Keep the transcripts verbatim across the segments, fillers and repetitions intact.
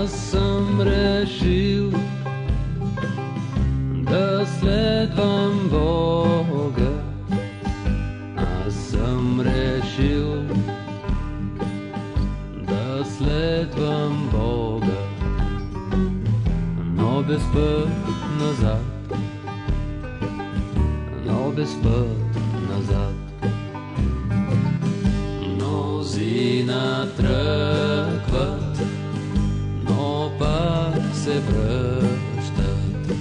Аз съм решил да следвам Бога. Аз съм решил да следвам Бога, но без път назад, но без път назад. Мнозина тръгват, но пак се връщат.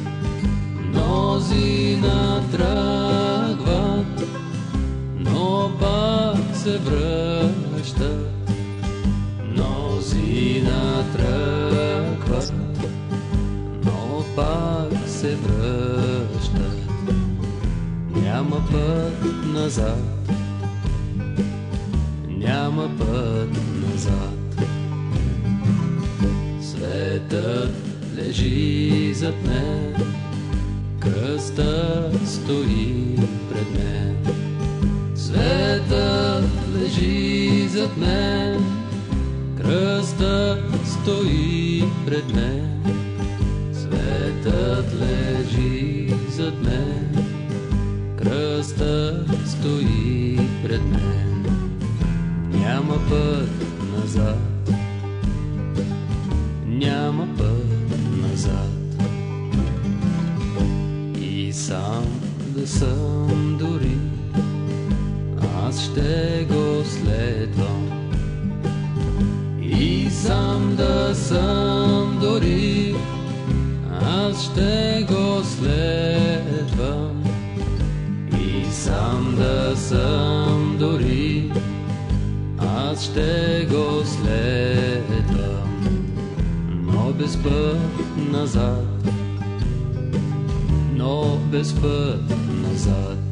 Мнозина тръгват, но пак се връщат. Мнозина тръгват, но пак се връщат. Няма път назад, няма път назад. Светът лежи зад мен, кръстът стои пред мен. Светът лежи зад мен, кръстът стои пред мен. Светът лежи зад мен, кръстът стои пред мен. Няма път назад, няма път назад. И сам да съм дори, аз ще го следвам. И сам да съм дори, аз ще го следвам. И сам да съм дори, аз ще го следвам, но без път назад, но без път назад.